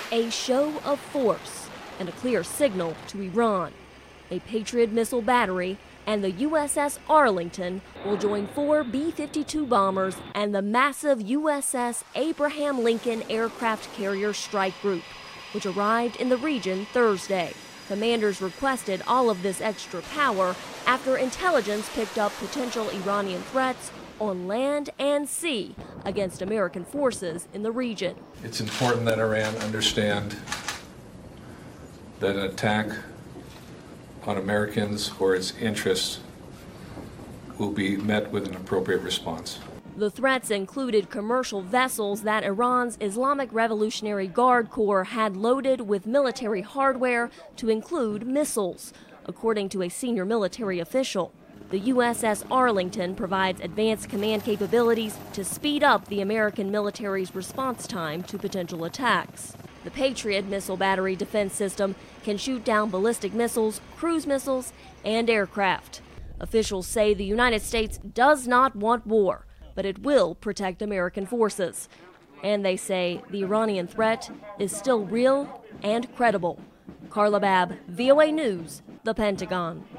a show of force and a clear signal to Iran. A Patriot missile battery and the USS Arlington will join 4 B-52 bombers and the massive USS Abraham Lincoln aircraft carrier strike group, which arrived in the region Thursday. Commanders requested all of this extra power after intelligence picked up potential Iranian threats on land and sea against American forces in the region. It's important that Iran understand that an attack on Americans or its interests will be met with an appropriate response. The threats included commercial vessels that Iran's Islamic Revolutionary Guard Corps had loaded with military hardware to include missiles, according to a senior military official. The USS Arlington provides advanced command capabilities to speed up the American military's response time to potential attacks. The Patriot missile battery defense system can shoot down ballistic missiles, cruise missiles, and aircraft. Officials say the United States does not want war, but it will protect American forces. And they say the Iranian threat is still real and credible. Carla Babb, VOA News, The Pentagon.